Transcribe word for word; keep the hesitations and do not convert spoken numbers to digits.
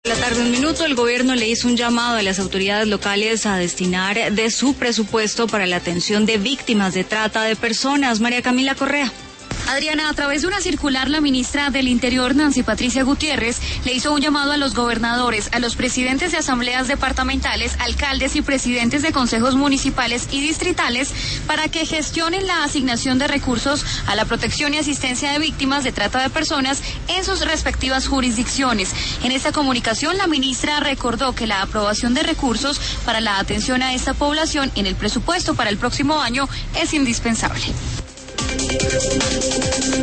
La tarde un minuto, el gobierno le hizo un llamado a las autoridades locales a destinar de su presupuesto para la atención de víctimas de trata de personas. María Camila Correa. Adriana, a través de una circular, la ministra del Interior, Nancy Patricia Gutiérrez, le hizo un llamado a los gobernadores, a los presidentes de asambleas departamentales, alcaldes y presidentes de consejos municipales y distritales para que gestionen la asignación de recursos a la protección y asistencia de víctimas de trata de personas en sus respectivas jurisdicciones. En esta comunicación, la ministra recordó que la aprobación de recursos para la atención a esta población en el presupuesto para el próximo año es indispensable.